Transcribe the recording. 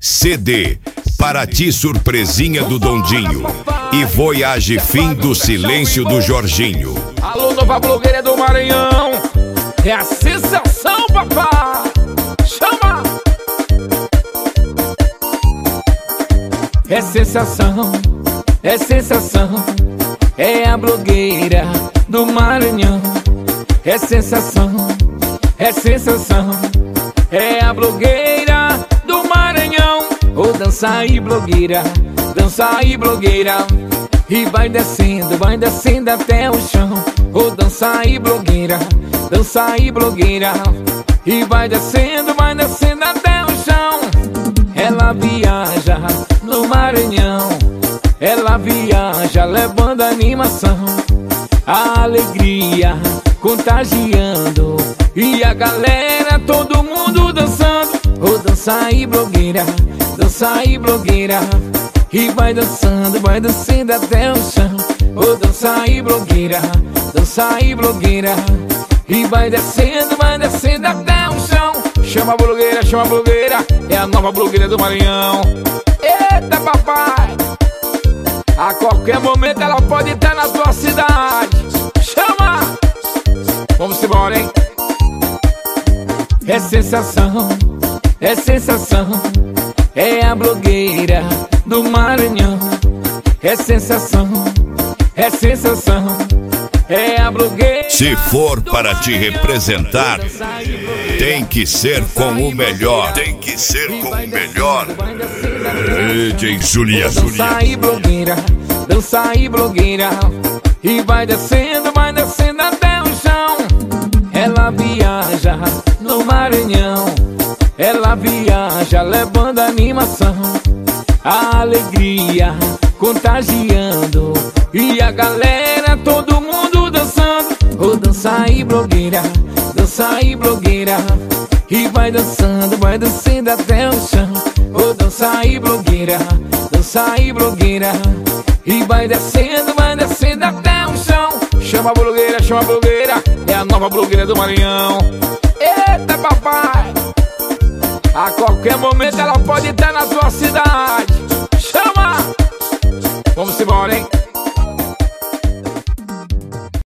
CD, Para Ti Surpresinha do Dondinho e Voyage Fim do Silêncio do Jorginho. Alô, nova blogueira do Maranhão, é a sensação, papá. Chama! É sensação, é sensação, é a blogueira do Maranhão. É sensação, é sensação, é a blogueira do Maranhão. Ô, dança aí, blogueira, dança aí, blogueira, e vai descendo até o chão. Ô, dança aí, blogueira, dança aí, blogueira, e vai descendo até o chão. Ela viaja no Maranhão, ela viaja levando animação, a alegria contagiando e a galera, todo mundo dançando. Ô, dança aí, blogueira, dança aí, blogueira, e vai descendo até o chão. Ô, dança aí, blogueira, dança aí, blogueira, e vai descendo até o chão. Chama a blogueira, é a nova blogueira do Maranhão. Eita, papai, a qualquer momento ela pode estar na tua cidade. Chama! Vamos embora, hein? É sensação, é sensação, é a blogueira do Maranhão. É sensação, é sensação, é a blogueira. Se for para te representar, tem que ser com o melhor. Tem que ser com o melhor. DJ Julia. Dança aí, blogueira, dança aí, blogueira, e vai descendo até o chão. Ela viaja no Maranhão, ela viaja levando animação, a alegria contagiando e a galera, todo mundo dançando. Ô, dança aí, blogueira, dança aí, blogueira, e vai descendo até o chão. Ô, dança aí, blogueira, dança aí, blogueira, e vai descendo até o chão. Chama a blogueira, é a nova blogueira do Maranhão. Eita, papai, a qualquer momento ela pode estar na tua cidade.